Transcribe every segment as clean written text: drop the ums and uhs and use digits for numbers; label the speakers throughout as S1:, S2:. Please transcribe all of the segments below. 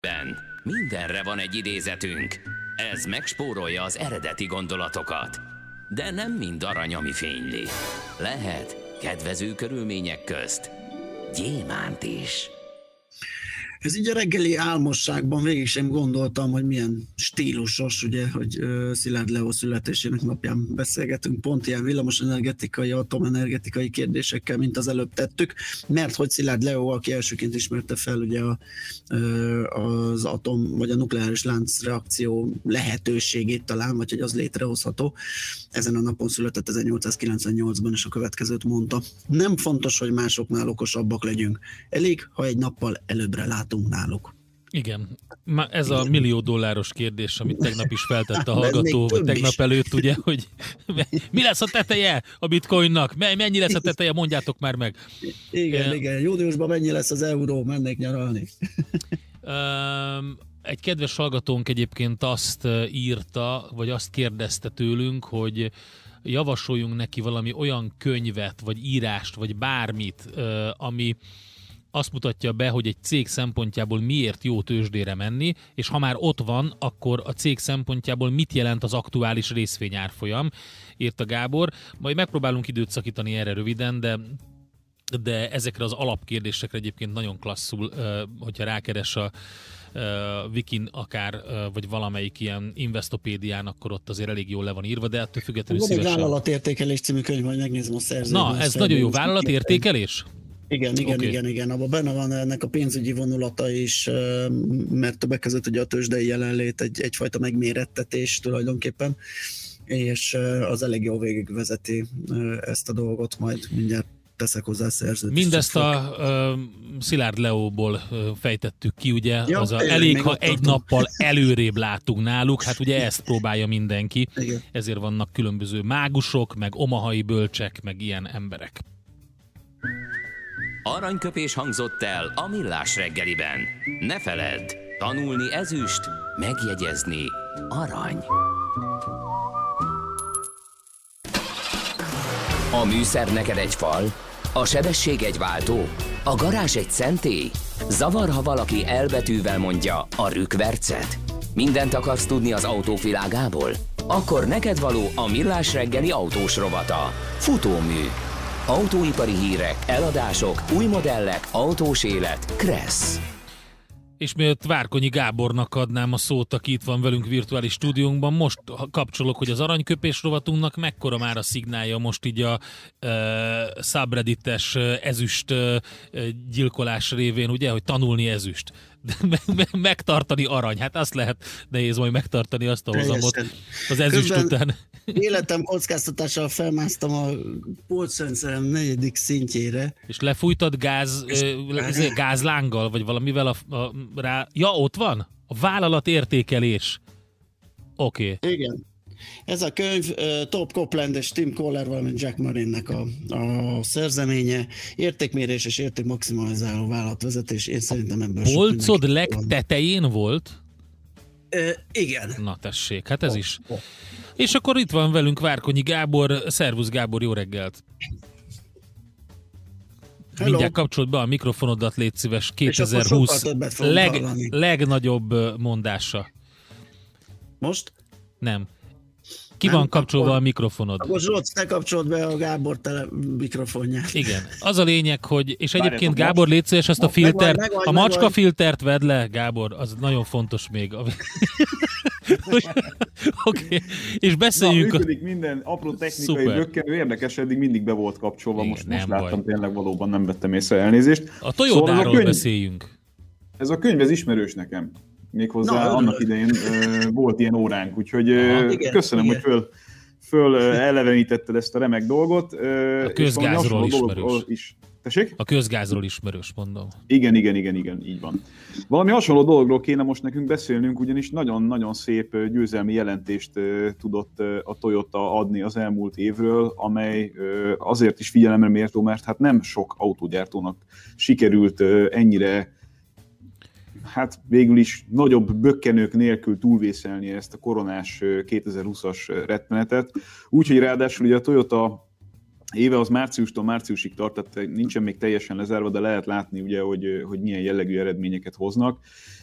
S1: Mindenre van egy idézetünk. Ez megspórolja az eredeti gondolatokat. De nem mind arany, ami fényli. Lehet kedvező körülmények közt gyémánt is.
S2: Ez így a reggeli álmosságban végig sem gondoltam, hogy milyen stílusos, ugye, hogy Szilárd Leó születésének napján beszélgetünk pont ilyen villamosenergetikai, atomenergetikai kérdésekkel, mint az előbb tettük, mert hogy Szilárd Leó, aki elsőként ismerte fel ugye az atom vagy a nukleáris láncreakció lehetőségét talán, vagy hogy az létrehozható. Ezen a napon született 1898-ban, és a következőt mondta: nem fontos, hogy másoknál okosabbak legyünk. Elég, ha egy nappal előbbre látunk náluk.
S3: Igen. Ez a $1 millió kérdés, amit tegnap is feltett a hallgató, vagy tegnap előtt, ugye, hogy mi lesz a teteje a bitcoinnak? Mennyi lesz a teteje? Mondjátok már meg.
S2: Igen. Júniusban mennyi lesz az euró? Mennék nyaralni.
S3: Egy kedves hallgatónk egyébként azt írta, vagy azt kérdezte tőlünk, hogy javasoljunk neki valami olyan könyvet, vagy írást, vagy bármit, ami azt mutatja be, hogy egy cég szempontjából miért jó tőzsdére menni, és ha már ott van, akkor a cég szempontjából mit jelent az aktuális részvényárfolyam, írta Gábor. Majd megpróbálunk időt szakítani erre röviden, de ezekre az alapkérdésekre egyébként nagyon klasszul, hogyha rákeres a Wikin akár, vagy valamelyik ilyen Investopédián, akkor ott azért elég jól le van írva, de ettől függetlenül szívesen.
S2: Van egy vállalatértékelés című könyv, majd megnézem a szerzőt.
S3: Na, ez nagyon jó, vállalatértékelés?
S2: Igen. Abban benne van ennek a pénzügyi vonulata is, mert többek között ugye a tőzsdei jelenlét egyfajta megmérettetés tulajdonképpen, és az elég jól végigvezeti ezt a dolgot, majd mindjárt teszek hozzá szerzőt.
S3: Mindezt a Szilárd Leóból fejtettük ki, ugye, elég, ha egy nappal előrébb látunk náluk, hát ugye ezt próbálja mindenki, igen. Ezért vannak különböző mágusok, meg omahai bölcsek, meg ilyen emberek.
S1: Aranyköpés hangzott el a Millás reggeliben. Ne feledd, tanulni ezüst, megjegyezni arany. A műszer neked egy fal, a sebesség egy váltó, a garázs egy szentély. Zavar, ha valaki elbetűvel mondja a rükvercet. Mindent akarsz tudni az autóvilágából? Akkor neked való a Millás reggeli autós rovata. Futómű. Autóipari hírek, eladások, új modellek, autós élet, Kressz.
S3: És mielőtt Várkonyi Gábornak adnám a szót, aki itt van velünk virtuális stúdiónkban, most kapcsolok, hogy az aranyköpés rovatunknak mekkora már a szignálja most így a subreddites ezüst gyilkolás révén, ugye, hogy tanulni ezüst. Megtartani arany, hát azt lehet nehéz majd megtartani azt a hozamot az ezüst után.
S2: Életem kockáztatással felmásztam a polcrendszerem 4. szintjére.
S3: És lefújtad gázlánggal, vagy valamivel rá... Ja, ott van? A vállalatértékelés. Oké.
S2: Igen. Ez a könyv Top Copeland és Tim Koller, valamint Jack Marinnek a szerzeménye. Értékmérés és értékmaximalizáló vállalatvezetés. Én szerintem ebből sok
S3: polcod legtetején volt?
S2: Igen.
S3: Na tessék, hát ez is. És akkor itt van velünk Várkonyi Gábor. Szervusz Gábor, jó reggelt! Hello. Mindjárt kapcsolt be a mikrofonodat, légy szíves, 2020 legnagyobb mondása.
S2: Most?
S3: Nem. Ki van kapcsolva a mikrofonod?
S2: Akkor Zsolt, te kapcsolt be a Gábor mikrofonját.
S3: Igen. Az a lényeg, hogy... És egyébként Gábor, légy szíves, azt a filtert, a macska filtert vedd le, Gábor, az nagyon fontos még. Oké. És beszéljünk...
S4: Működik minden apró technikai rökkenő, érdekes, eddig mindig be volt kapcsolva, igen, most láttam, tényleg valóban nem vettem észre, elnézést.
S3: A Toyotáról beszéljünk.
S4: Ez a könyv, ez ismerős nekem. Méghozzá annak idején volt ilyen óránk, úgyhogy köszönöm, hogy föl elevenítetted ezt a remek dolgot.
S3: A közgázról ismerős.
S4: Tessék?
S3: A közgázról ismerős, mondom.
S4: Igen, így van. Valami hasonló dologról kéne most nekünk beszélnünk, ugyanis nagyon-nagyon szép győzelmi jelentést tudott a Toyota adni az elmúlt évről, amely azért is figyelemre méltó, mert hát nem sok autógyártónak sikerült ennyire végül is nagyobb bökkenők nélkül túlvészelni ezt a koronás 2020-as rettenetet. Úgyhogy ráadásul ugye a Toyota éve az márciustól márciusig tart, tehát nincsen még teljesen lezárva, de lehet látni ugye, hogy milyen jellegű eredményeket hoznak.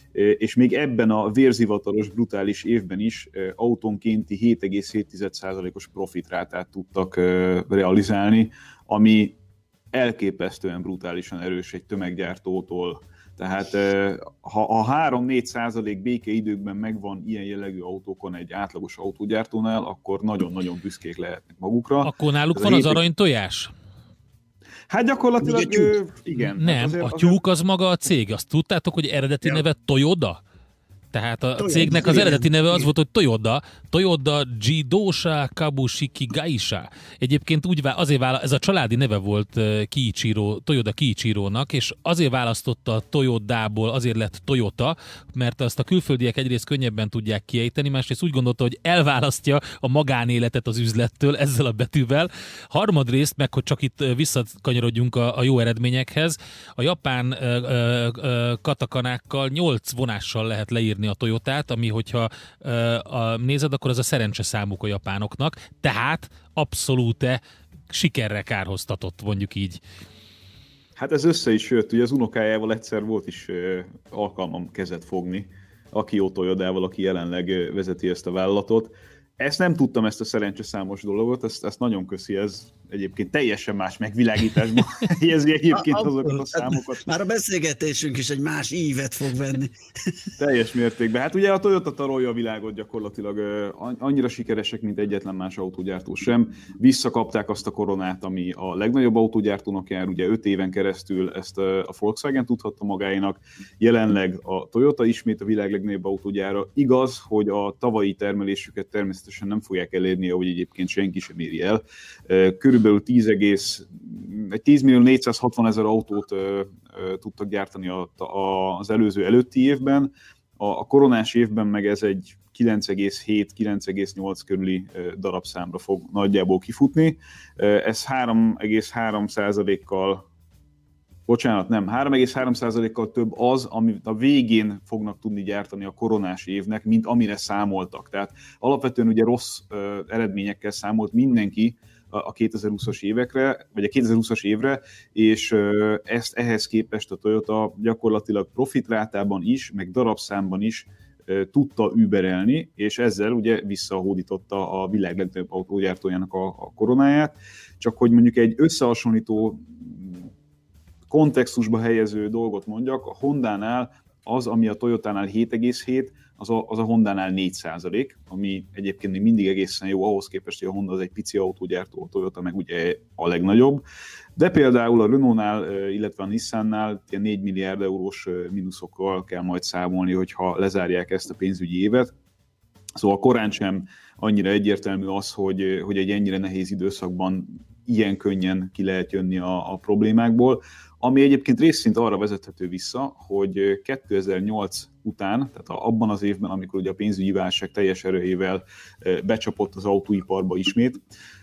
S4: és még ebben a vérzivataros, brutális évben is autónkénti 7,7%-os profitrátát tudtak realizálni, ami elképesztően brutálisan erős egy tömeggyártótól. Tehát ha 3-4% békeidőkben megvan ilyen jellegű autókon egy átlagos autógyártónál, akkor nagyon-nagyon büszkék lehetnek magukra.
S3: Akkor náluk van az aranytojás?
S4: Hát gyakorlatilag igen.
S3: Nem, hát a tyúk az maga a cég. Azt tudtátok, hogy eredeti neve Toyota? Tehát a cégnek az eredeti neve az volt, hogy Toyota Jidosha Kabushiki Gaisha. Egyébként ez a családi neve volt Toyota Kiichirónak, és azért választotta a Toyotából, azért lett Toyota, mert azt a külföldiek egyrészt könnyebben tudják kiejteni, másrészt úgy gondolta, hogy elválasztja a magánéletet az üzlettől ezzel a betűvel. Harmadrészt meg, hogy csak itt visszakanyarodjunk a jó eredményekhez, a japán katakanákkal 8 vonással lehet leírni a Toyotát, ami hogyha nézed, akkor az a szerencse számuk a japánoknak, tehát abszolút sikerre kárhoztatott, mondjuk így.
S4: Hát ez össze is jött, ugye az unokájával egyszer volt is alkalmam kezet fogni, Akio Toyodával, aki jelenleg vezeti ezt a vállalatot. Ezt nem tudtam, ezt a szerencseszámos dologot, ezt nagyon köszi, ez egyébként teljesen más megvilágításban helyezi egyébként azokat a számokat.
S2: Már a beszélgetésünk is egy más ívet fog venni.
S4: Teljes mértékben. Hát ugye a Toyota tarolja a világot gyakorlatilag, annyira sikeresek, mint egyetlen más autógyártó sem. Visszakapták azt a koronát, ami a legnagyobb autógyártónak jár, ugye 5 éven keresztül ezt a Volkswagen tudhatta magáénak. Jelenleg a Toyota ismét a világ legnagyobb autógyára. Igaz, hogy a tavalyi termelésüket természetesen nem fogják elérni, ahogy egyébként senki sem éri el. Körülbelül 10.460.000 autót tudtak gyártani az előtti évben. A koronás évben meg ez egy 9,7-9,8 körüli darabszámra fog nagyjából kifutni. Ez 3,3%-kal több az, amit a végén fognak tudni gyártani a koronás évnek, mint amire számoltak. Tehát alapvetően ugye rossz eredményekkel számolt mindenki a 2020-as évekre, vagy a 2020-as évre, és ehhez képest a Toyota gyakorlatilag profitrátában is, meg darabszámban is tudta überelni, és ezzel ugye visszahódította a világ legnagyobb autógyártójának a koronáját. Csak hogy mondjuk egy összehasonlító kontextusba helyező dolgot mondjak, a Hondánál az, ami a Toyotánál 7,7, az a Hondánál 4%, ami egyébként még mindig egészen jó, ahhoz képest, hogy a Honda az egy pici autógyártó, a Toyota meg ugye a legnagyobb. De például a Renault-nál, illetve a Nissannál 4 milliárd eurós mínuszokkal kell majd számolni, hogyha lezárják ezt a pénzügyi évet. Szóval korán sem annyira egyértelmű az, hogy egy ennyire nehéz időszakban ilyen könnyen ki lehet jönni a problémákból, ami egyébként részint arra vezethető vissza, hogy 2008 után, tehát abban az évben, amikor ugye a pénzügyi válság teljes erejével becsapott az autóiparba ismét,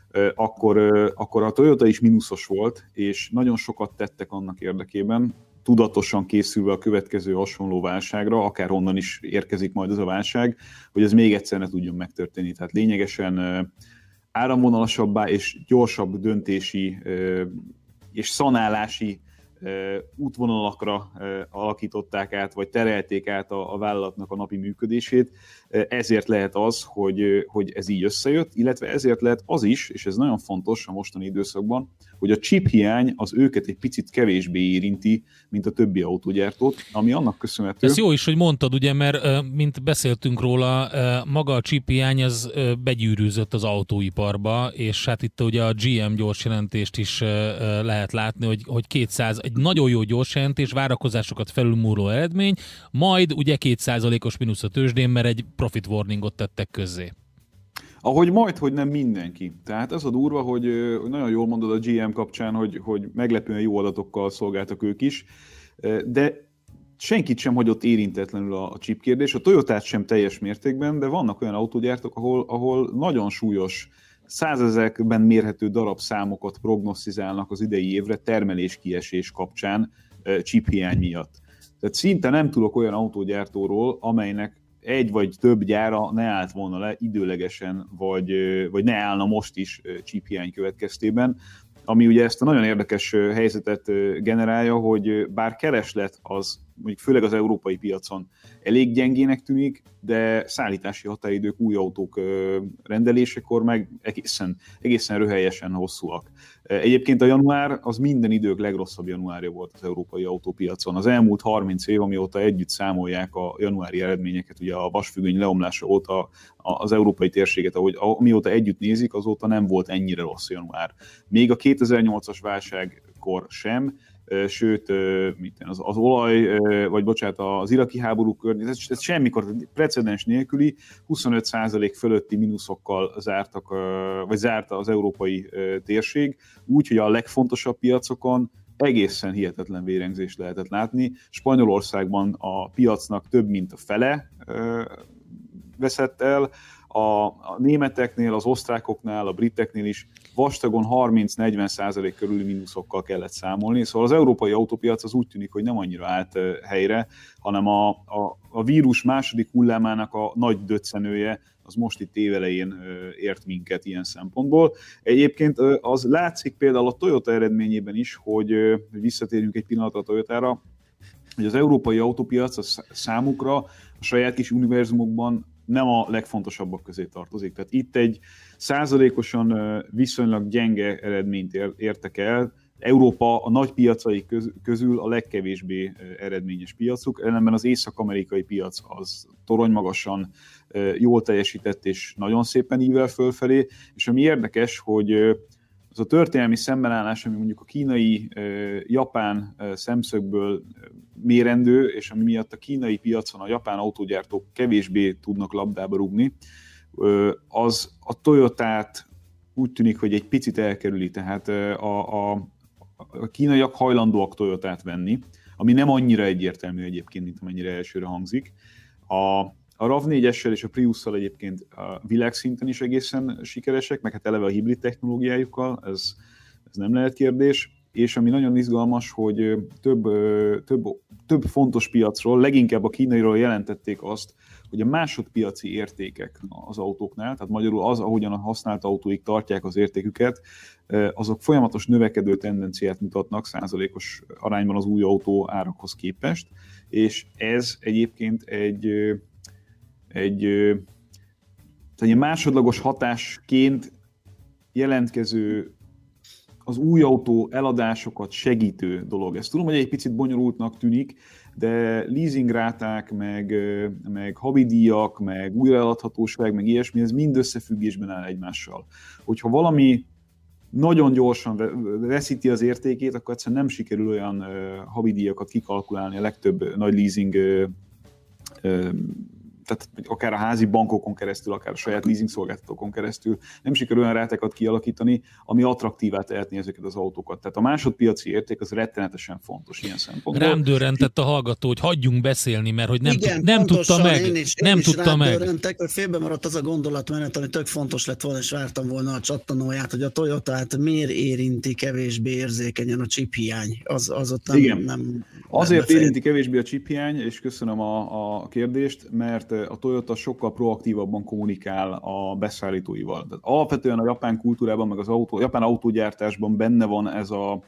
S4: akkor a Toyota is mínuszos volt, és nagyon sokat tettek annak érdekében, tudatosan készülve a következő hasonló válságra, akár honnan is érkezik majd ez a válság, hogy ez még egyszer ne tudjon megtörténni. Tehát lényegesen áramvonalasabbá és gyorsabb döntési és szanálási útvonalakra alakították át, vagy terelték át a vállalatnak a napi működését. Ezért lehet az, hogy ez így összejött, illetve ezért lehet az is, és ez nagyon fontos a mostani időszakban, hogy a chip hiány az őket egy picit kevésbé érinti, mint a többi autógyártót, ami annak köszönhető.
S3: Ez jó is, hogy mondtad, ugye, mert mint beszéltünk róla, maga a chip hiány az begyűrűzött az autóiparba, és hát itt ugye a GM gyors jelentést is lehet látni, hogy 200, egy nagyon jó gyors jelentés, várakozásokat felülmúló eredmény, majd ugye 2%-os mínusz a tőzsdén, mert egy profit warningot tettek közzé.
S4: Ahogy majd, hogy nem mindenki. Tehát ez a durva, hogy nagyon jól mondod a GM kapcsán, hogy meglepően jó adatokkal szolgáltak ők is, de senkit sem hagyott érintetlenül a chip kérdés, a Toyotát sem teljes mértékben, de vannak olyan autógyártók, ahol nagyon súlyos, 100 000-ben mérhető darabszámokat prognosztizálnak az idei évre termeléskiesés kapcsán chip hiány miatt. Tehát szinte nem tudok olyan autógyártóról, amelynek egy vagy több gyára ne állt volna le időlegesen, vagy ne állna most is chip hiány következtében, ami ugye ezt a nagyon érdekes helyzetet generálja, hogy bár kereslet az mondjuk főleg az európai piacon elég gyengének tűnik, de szállítási határidők új autók rendelésekor meg egészen röhelyesen hosszúak. Egyébként a január az minden idők legrosszabb januárja volt az európai autópiacon. Az elmúlt 30 év, amióta együtt számolják a januári eredményeket, ugye a vasfüggöny leomlása óta az európai térséget, amióta együtt nézik, azóta nem volt ennyire rossz január. Még a 2008-as válságkor sem, sőt, az olaj, vagy bocsánat, az iraki háború környezet, ez semmikor precedens nélküli 25% fölötti mínuszokkal zárta az európai térség, úgyhogy a legfontosabb piacokon egészen hihetetlen vérengzést lehetett látni. Spanyolországban a piacnak több mint a fele veszett el, a németeknél, az osztrákoknál, a briteknél is vastagon 30-40% körüli mínuszokkal kellett számolni. Szóval az európai autópiac az úgy tűnik, hogy nem annyira állt helyre, hanem a vírus második hullámának a nagy döccenője az most itt évelején ért minket ilyen szempontból. Egyébként az látszik például a Toyota eredményében is, hogy visszatérjünk egy pillanatra a Toyotára, hogy az európai autópiac a számukra a saját kis univerzumokban nem a legfontosabbak közé tartozik. Tehát itt egy százalékosan viszonylag gyenge eredményt értek el. Európa a nagy piacai közül a legkevésbé eredményes piacuk, ellenben az észak-amerikai piac az toronymagasan jól teljesített és nagyon szépen ível fölfelé, és ami érdekes, hogy az a történelmi szembenállás, ami mondjuk a kínai-japán szemszögből mérendő, és ami miatt a kínai piacon a japán autógyártók kevésbé tudnak labdába rúgni, az a Toyotát úgy tűnik, hogy egy picit elkerüli, tehát a kínaiak hajlandóak Toyotát venni, ami nem annyira egyértelmű egyébként, mint amennyire elsőre hangzik. A RAV4-essel és a Priusszal egyébként a világszinten is egészen sikeresek, meg hát eleve a hibrid technológiájukkal, ez nem lehet kérdés, és ami nagyon izgalmas, hogy több fontos piacról, leginkább a kínairól jelentették azt, hogy a másodpiaci értékek az autóknál, tehát magyarul az, ahogyan a használt autóik tartják az értéküket, azok folyamatos növekedő tendenciát mutatnak százalékos arányban az új autó árakhoz képest, és ez egyébként egy másodlagos hatásként jelentkező az új autó eladásokat segítő dolog. Ezt tudom, hogy egy picit bonyolultnak tűnik, de leasingráták, meg havidíjak, meg újraeladhatóság, meg ilyesmi, ez mind összefüggésben áll egymással. Hogyha valami nagyon gyorsan veszíti az értékét, akkor egyszerűen nem sikerül olyan havidíjakat kikalkulálni a legtöbb nagy leasing, tehát akár a házi bankokon keresztül, akár a saját leasing szolgáltatókon keresztül nem sikerül olyan rátákat kialakítani, ami attraktívá tehetné ezeket az autókat. Tehát a másodpiaci érték az rettenetesen fontos ilyen szempontból.
S3: Rám dörrentett a hallgató, hogy hagyjunk beszélni, mert hogy nem tudta meg. Én is
S2: dörrentek, hogy félbe maradt az a gondolatmenet, ami tök fontos lett volna, és vártam volna a csattanóját, hogy a Toyotát miért érinti kevésbé érzékenyen a chip hiány. Az ott nem
S4: azért érinti kevésbé a chip hiány, és köszönöm a kérdést, mert a Toyota sokkal proaktívabban kommunikál a beszállítóival. Tehát alapvetően a japán kultúrában, meg japán autógyártásban benne van ez a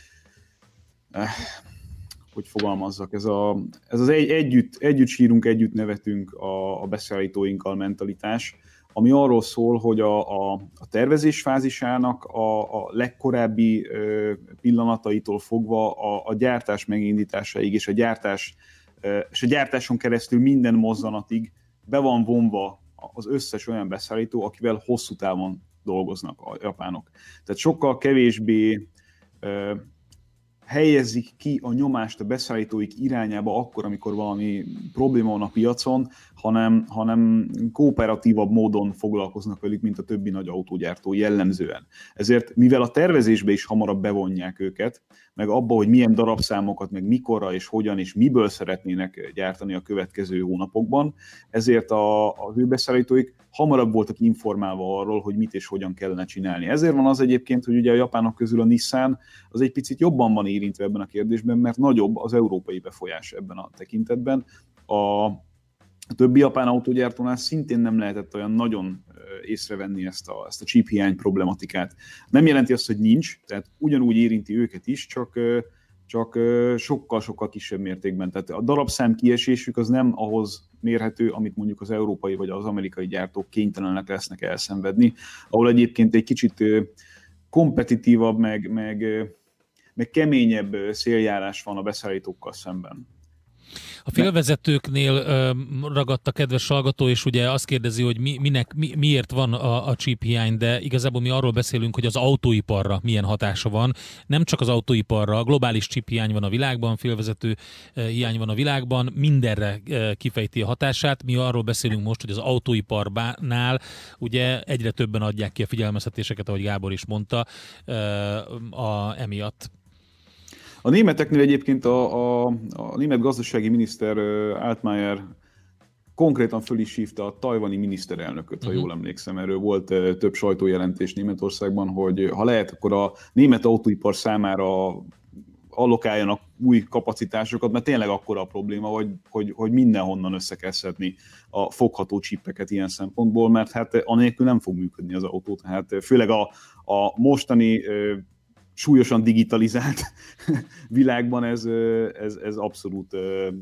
S4: hogy fogalmazzak, ez az együtt sírunk, együtt nevetünk a beszállítóinkkal mentalitás, ami arról szól, hogy a tervezés fázisának a legkorábbi pillanataitól fogva a gyártás megindításáig és a gyártáson keresztül minden mozzanatig be van vonva az összes olyan beszállító, akivel hosszú távon dolgoznak a japánok. Tehát sokkal kevésbé helyezik ki a nyomást a beszállítóik irányába akkor, amikor valami probléma van a piacon, hanem kooperatívabb módon foglalkoznak velük, mint a többi nagy autógyártó jellemzően. Ezért, mivel a tervezésbe is hamarabb bevonják őket, meg abba, hogy milyen darabszámokat, meg mikorra és hogyan és miből szeretnének gyártani a következő hónapokban, ezért az ő beszállítóik hamarabb voltak informálva arról, hogy mit és hogyan kellene csinálni. Ezért van az egyébként, hogy ugye a japánok közül a Nissan az egy picit jobban van érintve ebben a kérdésben, mert nagyobb az európai befolyás ebben a tekintetben. A többi japán autógyártónál szintén nem lehetett olyan nagyon észrevenni ezt a chip hiány problematikát. Nem jelenti azt, hogy nincs, tehát ugyanúgy érinti őket is, csak csak sokkal-sokkal kisebb mértékben. Tehát a darabszám kiesésük az nem ahhoz mérhető, amit mondjuk az európai vagy az amerikai gyártók kénytelenek lesznek elszenvedni, ahol egyébként egy kicsit kompetitívabb, meg keményebb széljárás van a beszállítókkal szemben.
S3: A félvezetőknél ragadt a kedves hallgató, és ugye azt kérdezi, hogy miért van a chip hiány, de igazából mi arról beszélünk, hogy az autóiparra milyen hatása van. Nem csak az autóiparra, globális chip hiány van a világban, félvezető hiány van a világban, mindenre kifejti a hatását. Mi arról beszélünk most, hogy az autóiparnál ugye egyre többen adják ki a figyelmeztetéseket, ahogy Gábor is mondta, emiatt.
S4: A németeknél egyébként a német gazdasági miniszter Altmaier konkrétan föl is hívta a tajvani miniszterelnököt, ha jól emlékszem. Erről volt több sajtójelentés Németországban, hogy ha lehet, akkor a német autóipar számára allokáljanak új kapacitásokat, mert tényleg akkora a probléma, hogy mindenhonnan össze kell szedni a fogható csippeket ilyen szempontból, mert hát anélkül nem fog működni az autó. Tehát főleg a mostani súlyosan digitalizált világban ez abszolút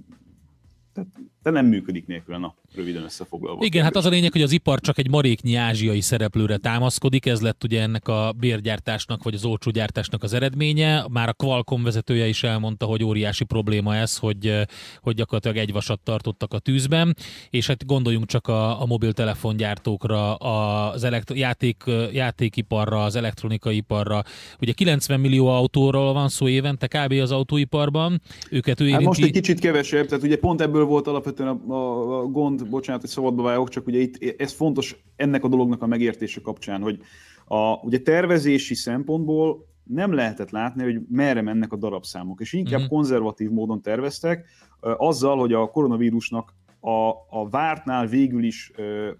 S4: nem működik nélkül, röviden összefoglalva.
S3: Igen, hát az a lényeg, hogy az ipar csak egy maréknyi ázsiai szereplőre támaszkodik, ez lett ugye ennek a bérgyártásnak, vagy az olcsó gyártásnak az eredménye. Már a Qualcomm vezetője is elmondta, hogy óriási probléma ez, hogy gyakorlatilag egy vasat tartottak a tűzben, és hát gondoljunk csak a mobiltelefongyártókra, az játékiparra, az elektronikai iparra. Ugye 90 millió autóról van szó évente kb. Az autóiparban, őket ő érinti.
S4: Hát most egy kicsit kevesebb, tehát ugye pont ebből volt alapvetően a gond, bocsánat, hogy szabadba vágok, csak ugye itt ez fontos ennek a dolognak a megértése kapcsán, hogy ugye tervezési szempontból nem lehetett látni, hogy merre mennek a darabszámok, és inkább konzervatív módon terveztek, azzal, hogy a koronavírusnak a vártnál végül is,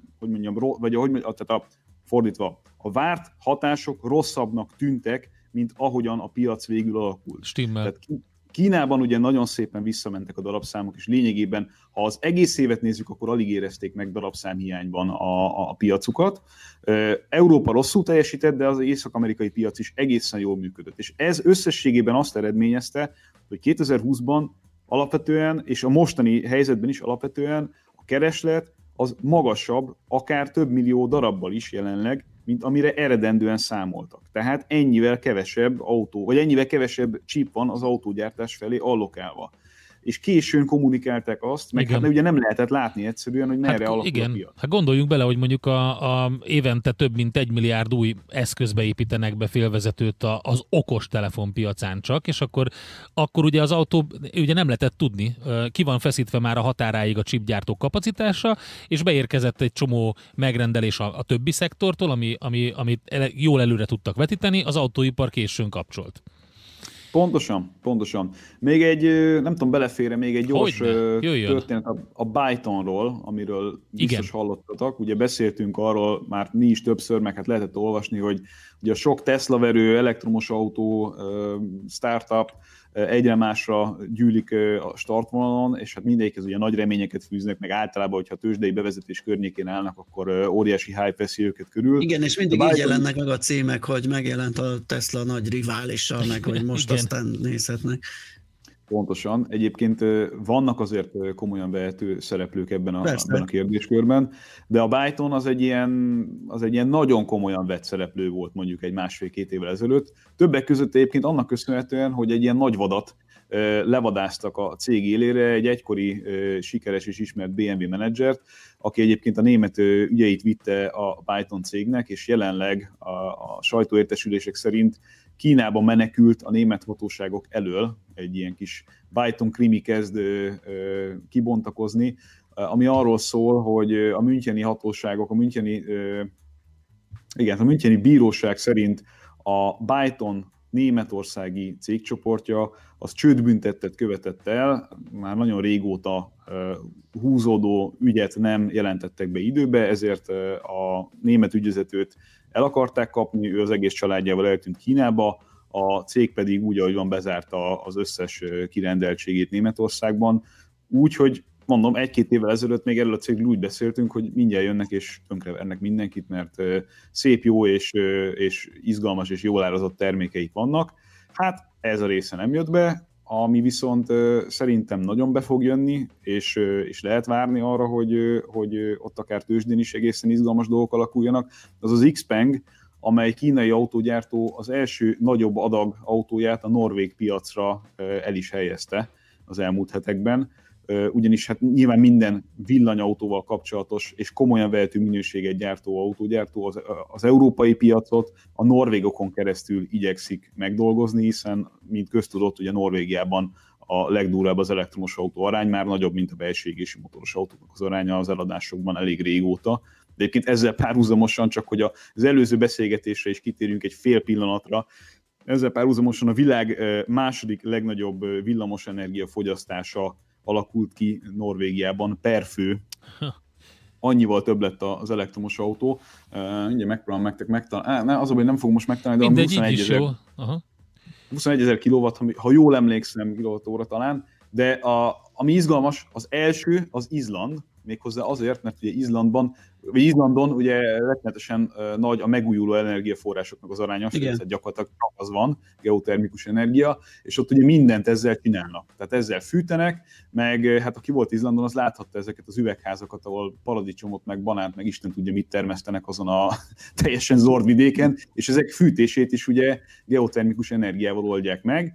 S4: fordítva, a várt hatások rosszabbnak tűntek, mint ahogyan a piac végül alakult.
S3: Stimmel.
S4: Tehát Kínában ugye nagyon szépen visszamentek a darabszámok, és lényegében, ha az egész évet nézzük, akkor alig érezték meg darabszámhiányban a piacukat. Európa rosszul teljesített, de az észak-amerikai piac is egészen jól működött. És ez összességében azt eredményezte, hogy 2020-ban alapvetően, és a mostani helyzetben is alapvetően a kereslet az magasabb, akár több millió darabbal is jelenleg, mint amire eredendően számoltak. Tehát ennyivel kevesebb autó, vagy ennyivel kevesebb chip van az autógyártás felé allokálva. És későn kommunikálták azt, meg hát ugye nem lehetett látni egyszerűen, hogy merre alakul a piac.
S3: Hát gondoljunk bele, hogy mondjuk a évente több mint 1 milliárd új eszközbe építenek be félvezetőt az okos telefonpiacán csak, és akkor ugye az autó ugye nem lehetett tudni, ki van feszítve már a határáig a chipgyártók kapacitása, és beérkezett egy csomó megrendelés a többi szektortól, amit jól előre tudtak vetíteni, az autóipar későn kapcsolt.
S4: Pontosan. Még egy, nem tudom, belefér még egy gyors történet a Bytonról, amiről biztos hallottatok. Ugye beszéltünk arról már mi is többször, meg hát lehetett olvasni, hogy ugye a sok Tesla-verő elektromos autó startup egyre másra gyűlik a startvonalon, és hát mindegyikhez ugye nagy reményeket fűznek, meg általában, hogyha tőzsdei bevezetés környékén állnak, akkor óriási hype veszi őket körül.
S2: Igen, és mindig így jelennek meg a címek, hogy megjelent a Tesla nagy riválisa, meg hogy most aztán nézhetnek.
S4: Pontosan. Egyébként vannak azért komolyan vehető szereplők ebben a kérdéskörben, de a Byton az egy ilyen nagyon komolyan vett szereplő volt mondjuk egy 1,5-2 évvel ezelőtt. Többek között egyébként annak köszönhetően, hogy egy ilyen nagy vadat levadáztak a cég élére, egy egykori sikeres és ismert BMW menedzsert, aki egyébként a német ügyeit vitte a Byton cégnek, és jelenleg a sajtóértesülések szerint Kínába menekült a német hatóságok elől, egy ilyen kis Byton krimi kezd kibontakozni, ami arról szól, hogy a müncheni hatóságok, a müncheni bíróság szerint a Byton németországi cégcsoportja az csődbüntettet követett el, már nagyon régóta húzódó ügyet nem jelentettek be időbe, ezért a német ügyvezetőt el akarták kapni, ő az egész családjával eltűnt Kínába, a cég pedig úgy, ahogy van, bezárta az összes kirendeltségét Németországban. Úgyhogy mondom, 1-2 évvel ezelőtt még erről a cégről úgy beszéltünk, hogy mindjárt jönnek és tönkrevernek mindenkit, mert szép, jó és izgalmas és jól árazott termékeik vannak. Hát ez a része nem jött be, ami viszont szerintem nagyon be fog jönni, és lehet várni arra, hogy ott akár tőzsdén is egészen izgalmas dolgok alakuljanak, az az Xpeng, amely kínai autógyártó az első nagyobb adag autóját a norvég piacra el is helyezte az elmúlt hetekben, ugyanis hát nyilván minden villanyautóval kapcsolatos és komolyan vehető minőséget gyártó autógyártó az európai piacot a norvégokon keresztül igyekszik megdolgozni, hiszen, mint köztudott, ugye Norvégiában a legdurvább az elektromos autó arány, már nagyobb, mint a belső égésű motoros autóknak az aránya az eladásokban elég régóta. De egyébként ezzel párhuzamosan, csak hogy az előző beszélgetésre is kitérjünk egy fél pillanatra, ezzel párhuzamosan a világ második legnagyobb villamosenergia fogyasztása alakult ki Norvégiában per fő. Annyival több lett az elektromos autó. Mindjárt megpróbálom nektek megtalálni. Az, hogy nem fogom most megtalálni, de 21 000 kilowatt, ha jól emlékszem, kilowattóra talán. De ami izgalmas, az első az Izland, méghozzá azért, mert ugye Izlandon ugye rettenetesen nagy a megújuló energiaforrásoknak az aránya, tehát gyakorlatilag az van, geotermikus energia, és ott ugye mindent ezzel csinálnak. Tehát ezzel fűtenek, meg hát aki volt Izlandon, az láthatta ezeket az üvegházakat, ahol paradicsomot, meg banánt, meg Isten tudja mit termesztenek azon a teljesen zord vidéken, és ezek fűtését is ugye geotermikus energiával oldják meg.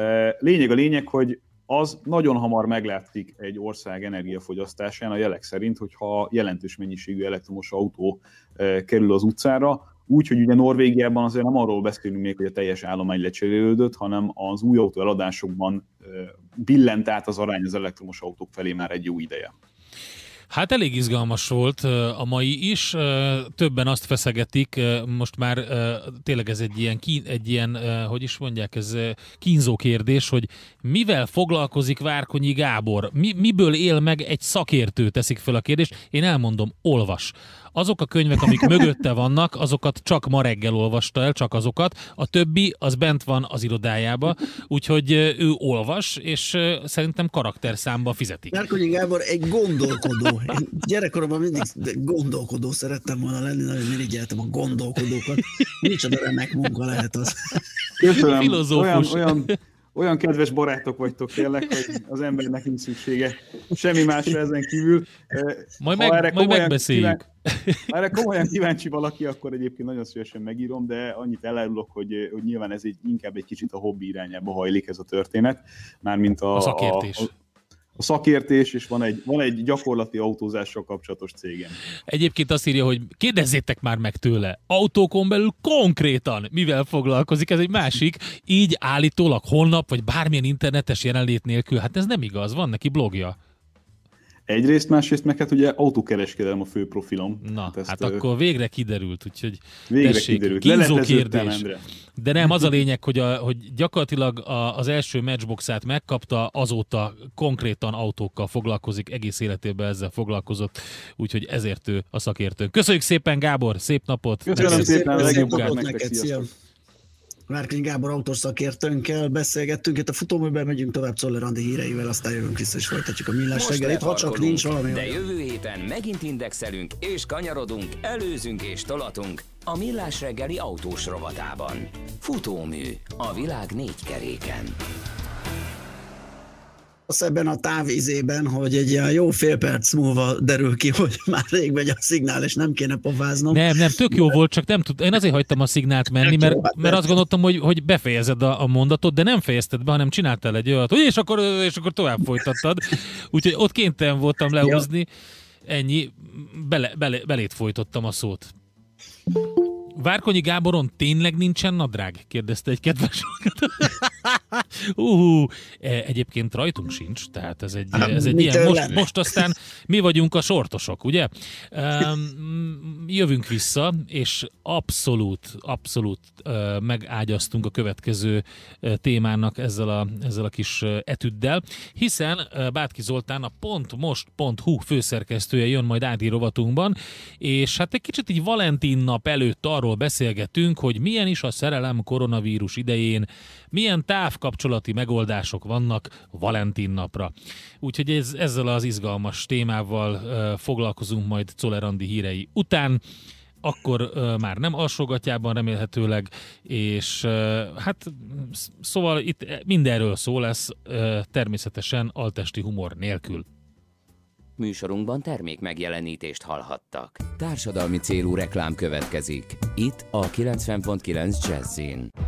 S4: Lényeg, hogy az nagyon hamar meglátszik egy ország energiafogyasztásán a jelek szerint, hogyha jelentős mennyiségű elektromos autó kerül az utcára, úgyhogy ugye Norvégiában azért nem arról beszélünk még, hogy a teljes állomány lecserélődött, hanem az új autó eladásokban billent át az arány az elektromos autók felé már egy jó ideje.
S3: Hát elég izgalmas volt a mai is, többen azt feszegetik, most már tényleg ez egy ilyen, hogy is mondják, ez kínzó kérdés, hogy mivel foglalkozik Várkonyi Gábor, miből él meg egy szakértő, teszik fel a kérdést, én elmondom, olvas. Azok a könyvek, amik mögötte vannak, azokat csak ma reggel olvasta el, csak azokat. A többi, az bent van az irodájába, úgyhogy ő olvas, és szerintem karakterszámba fizetik.
S2: Várkonyi Gábor egy gondolkodó. Én gyerekkoromban mindig gondolkodó szerettem volna lenni, nagyon irigyeltem a gondolkodókat. Micsoda remek munka lehet az.
S4: Köszönöm.
S3: Filozófus.
S4: Olyan kedves barátok vagytok tényleg, hogy az embernek nincs szüksége semmi másra ezen kívül.
S3: Majd megbeszéljük.
S4: Ha erre komolyan kíváncsi valaki, akkor egyébként nagyon szívesen megírom, de annyit elárulok, hogy nyilván ez inkább egy kicsit a hobbi irányába hajlik ez a történet. Mármint a
S3: szakértés.
S4: A szakértés, és van egy gyakorlati autózással kapcsolatos cégem.
S3: Egyébként azt írja, hogy kérdezzétek már meg tőle, autókon belül konkrétan mivel foglalkozik, ez egy másik, így állítólag holnap, vagy bármilyen internetes jelenlét nélkül, hát ez nem igaz, van neki blogja.
S4: Egyrészt, másrészt meg hát ugye autókereskedelem a fő profilom.
S3: Na, hát akkor végre kiderült, úgyhogy
S4: kiderült.
S3: Kínzó kérdés. De nem, az a lényeg, hogy gyakorlatilag az első matchboxát megkapta, azóta konkrétan autókkal foglalkozik, egész életében ezzel foglalkozott, úgyhogy ezért ő a szakértő. Köszönjük szépen, Gábor, szép napot!
S4: Köszönöm szépen,
S2: legjobb nektek, sziasztok! Várkonyi Gábor autószakértőnkkel beszélgettünk, itt a futóműben megyünk tovább Czoller Andi híreivel, aztán jövünk vissza és folytatjuk a Millás reggelit, ha csak nincs valami.
S1: De jövő héten megint indexelünk és kanyarodunk, előzünk és tolatunk a Millás reggeli autós rovatában. Futómű a világ 4 keréken.
S2: Ebben a távízében, hogy egy ilyen jó fél perc múlva derül ki, hogy már rég megy a szignál, és nem kéne pofáznom.
S3: Nem, tök jó volt, csak nem tudtam. Én azért hagytam a szignált menni, mert azt gondoltam, hogy befejezed a mondatot, de nem fejezted be, hanem csináltál egy olyat, hogy és akkor tovább folytattad. Úgyhogy ott kénytelen voltam lehúzni. Ennyi, belét folytottam a szót. Várkonyi Gáboron tényleg nincsen nadrág? Kérdezte egy kedves egyébként rajtunk sincs, tehát ez egy ilyen, most aztán mi vagyunk a sortosok, ugye? Jövünk vissza, és abszolút megágyaztunk a következő témának ezzel a kis etüddel, hiszen Bátki Zoltán a pontmost.hu főszerkesztője jön majd Ádi rovatunkban, és hát egy kicsit így Valentin nap előtt arról beszélgetünk, hogy milyen is a szerelem koronavírus idején, milyen távkapcsolati megoldások vannak Valentin napra. Úgyhogy ezzel az izgalmas témával foglalkozunk majd Czoller Andi hírei után. akkor már nem alsógatjában remélhetőleg, és hát szóval itt mindenről szó lesz, természetesen altesti humor nélkül.
S1: Műsorunkban termék megjelenítést hallhattak. Társadalmi célú reklám következik. Itt a 90.9 Jazzin.